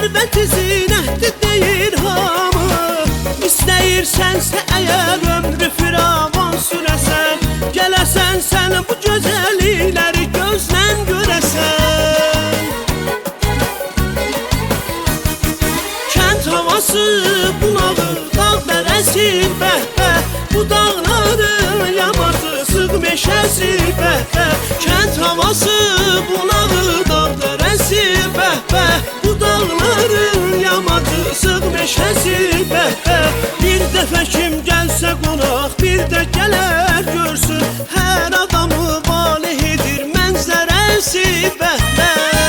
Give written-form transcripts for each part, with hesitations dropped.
Xəlvəti zinətli deyir hamı. İstəyirsənsə əgər ömrü firavan sürəsən, gələsən sən bu gözəllikləri gözlə görəsən. Kənd havası bulağı, dağ dərəsi bəhbə, bu dağların yamacı, sıx meşəsi bəhbə. Kənd havası bulağı, dağ dərəsi bəhbə, bu dağların yamacı, sıx meşəsi bəhbə. Bir dəfə kim gəlsə qonaq, bir də gələr görsün, hər adamı valeh edir mənzərəsi bəhbə.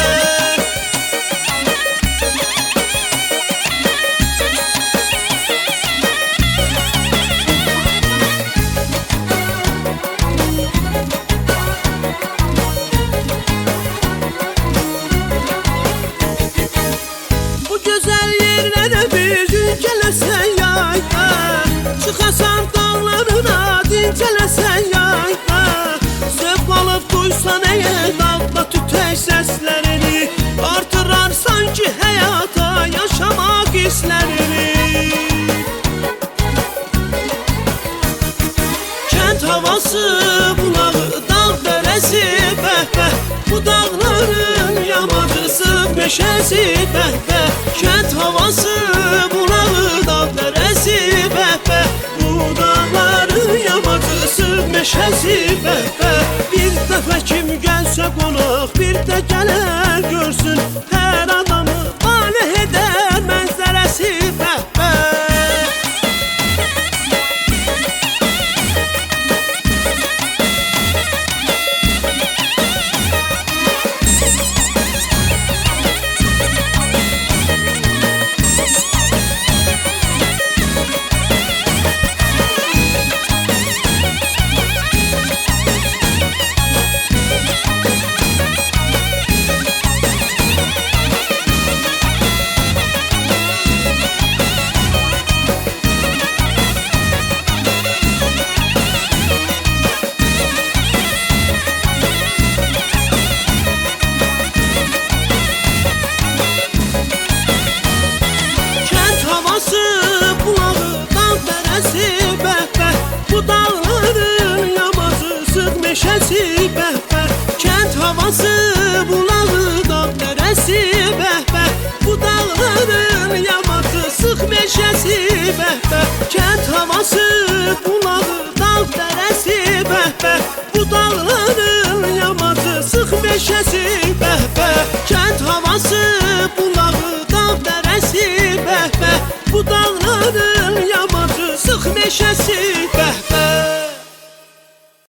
Gələsən yayda, çıxasan dağlarına, dincələsən yayda. Zövq alıb duysan əgər dağda tütək səslərini, artırarsan ki həyata yaşamaq hisslərini. Kənd havası bulağı, dağ dərəsi bəhbə, bu dağların yamacı, sıx meşəsi bəhbə. Kənd havası bulağı, dağ dərəsi bəhbə, bu dağların yamacı, sıx meşəsi bəhbə. Bir dəfə kim gəlsə qonaq, bir də gələr görsün, hər adamı valeh edər mənzərəsi bəhbə. Meşəsi bəhbə, kənd havası bulağı, dağ dərəsi bəhbə, bu dağların yamacı, sıx meşəsi bəhbə. Kənd havası bulağı, dağ dərəsi bəhbə, bu dağların yamacı, sıx meşəsi bəhbə. Kənd havası bulağı, dağ dərəsi bəhbə, bu dağların yamacı, sıx meşəsi